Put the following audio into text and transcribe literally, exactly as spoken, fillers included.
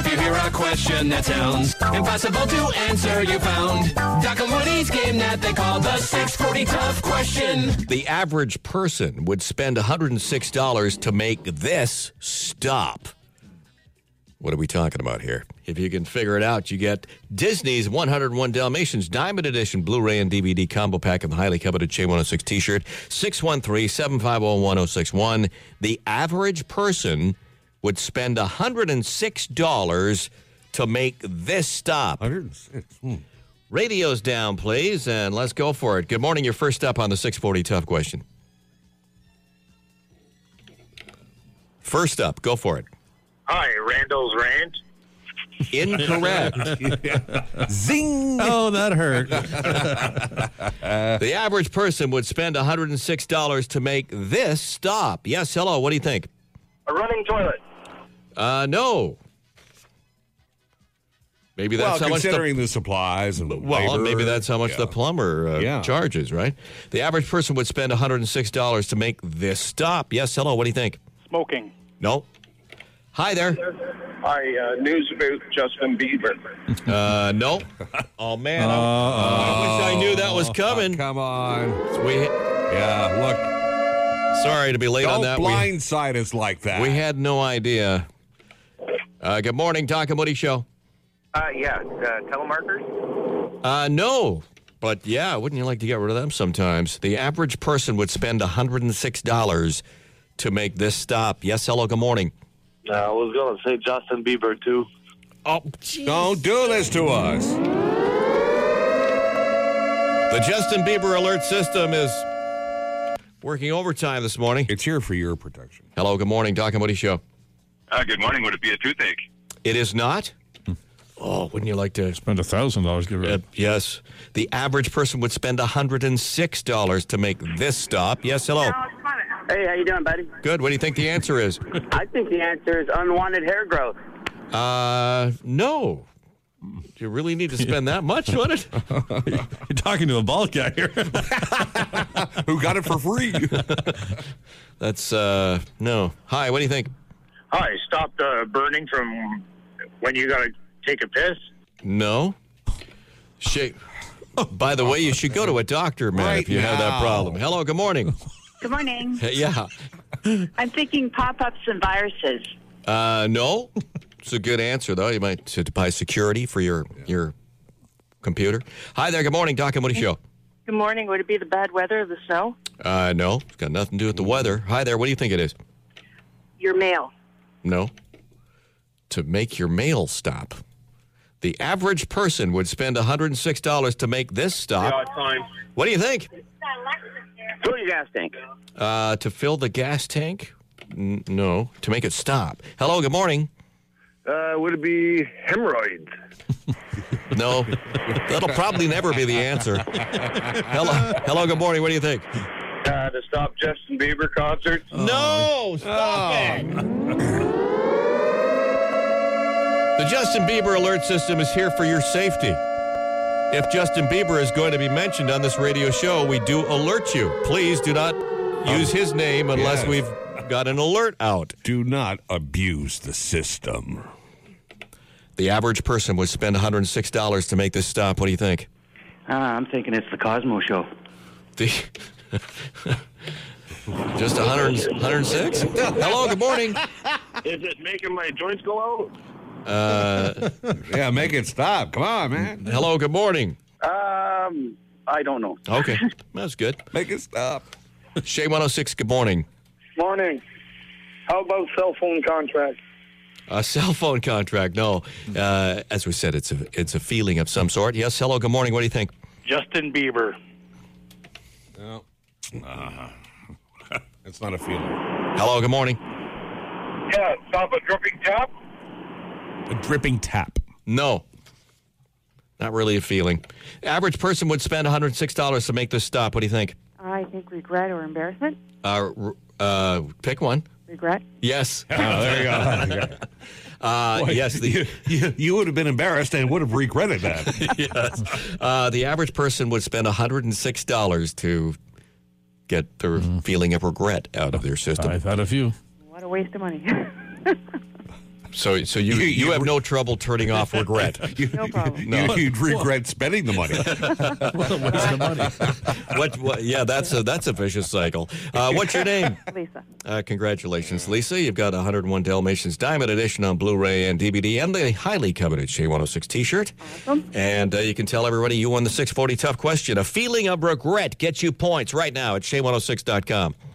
If you hear a question that sounds impossible to answer, you found Doc and Woody's game that they call the six forty Tough Question. The average person would spend one hundred six dollars to make this stop. What are we talking about here? If you can figure it out, you get Disney's one oh one Dalmatians Diamond Edition Blu-ray and D V D combo pack of the highly coveted Shea one oh six t-shirt. six one three, seven five zero, one oh six one. The average person would spend one hundred six dollars to make this stop. one hundred six. Hmm. Radio's down, please, and let's go for it. Good morning. You're first up on the six forty Tough Question. First up, go for it. Hi, Randall's Ranch. Incorrect. Zing! Oh, that hurt. The average person would spend one hundred six dollars to make this stop. Yes, hello, what do you think? A running toilet. Uh, no. Maybe that's Well, how much considering the, the supplies and the well, labor, maybe that's how much yeah. the plumber uh, Yeah. charges, right? The average person would spend one hundred six dollars to make this stop. Yes, hello, what do you think? Smoking. No. Hi there. Hi, uh, news about Justin Bieber. Uh, no. Oh, man. I, I wish I knew that was coming. Oh, come on. We, Yeah, look. sorry to be late Don't on that. We- blindside us like that. We had no idea. Uh, good morning, Doc and Woody Show. Uh, yeah, uh, telemarketers. Uh, no, but yeah, wouldn't you like to get rid of them sometimes? The average person would spend one hundred six dollars to make this stop. Yes, hello, good morning. Uh, I was going to say Justin Bieber, too. Oh, geez. Don't do this to us. The Justin Bieber alert system is working overtime this morning. It's here for your protection. Hello, good morning, Doc and Woody Show. Uh, good morning. Would it be a toothache? It is not? Oh, wouldn't you like to... Spend a thousand dollars. Get rid Uh, of. yes. The average person would spend one hundred six dollars to make this stop. Yes, hello. Hey, how you doing, buddy? Good. What do you think the answer is? I think the answer is unwanted hair growth. Uh, no. Do you really need to spend that much on it? You're talking to a bald guy here. Who got it for free? That's, uh, no. Hi, what do you think? Hi, stop uh, burning from when you got to take a piss. No. Shake. By the way, you should go to a doctor, man, Right if you have that now. problem. Hello, good morning. Good morning. Hey, yeah. I'm thinking pop-ups and viruses. Uh, no. It's a good answer, though. You might have to buy security for your, your computer. Hi there, good morning, Doc and Woody Show. Good morning. Would it be the bad weather or the snow? Uh, no. It's got nothing to do with the weather. Hi there, what do you think it is? Your mail. No. To make your mail stop. The average person would spend one hundred six dollars to make this stop. Yeah, it's fine. What do you think? Fill your gas tank. Uh, to fill the gas tank? N- no. To make it stop. Hello, good morning. Uh, would it be hemorrhoids? No. That'll probably never be the answer. Hello, hello, good morning. What do you think? Uh, to stop Justin Bieber concerts? No, stop it. The Justin Bieber alert system is here for your safety. If Justin Bieber is going to be mentioned on this radio show, we do alert you. Please do not use his name unless Yes. we've got an alert out. Do not abuse the system. The average person would spend one hundred six dollars to make this stop. What do you think? Uh, I'm thinking it's the Cosmo Show. The Just one hundred, one hundred six? Hello, good morning. Is it making my joints go out? Uh, Yeah, make it stop. Come on, man. hello, good morning. Um, I don't know. Okay, that's good. Make it stop. Shea one oh six, good morning. Morning. How about cell phone contract? A cell phone contract, no. Uh, as we said, it's a it's a feeling of some sort. Yes, hello, good morning. What do you think? Justin Bieber. No. Uh, it's not a feeling. Hello, good morning. Yeah, stop a dripping tap? A dripping tap. No. Not really a feeling. Average person would spend one hundred six dollars to make this stop. What do you think? I think regret or embarrassment. Uh, r- uh, pick one. Regret. Yes. Oh, there you go. Uh, Boy, yes. The, you, you, you would have been embarrassed and would have regretted that. yes. Uh, the average person would spend one hundred six dollars to get the feeling of regret out of their system. I've had a few. What a waste of money. So, so you, You- you you have re- no trouble turning off regret. You, No problem. No. You'd regret spending the money. What a waste of money. What, what? Yeah, that's a that's a vicious cycle. Uh, what's your name? Lisa. Uh, congratulations, Lisa. You've got one oh one Dalmatians Diamond Edition on Blu-ray and D V D, and the highly coveted Shea one oh six T-shirt. Awesome. And uh, you can tell everybody you won the six forty Tough Question. A feeling of regret gets you points right now at Shea one oh six dot com.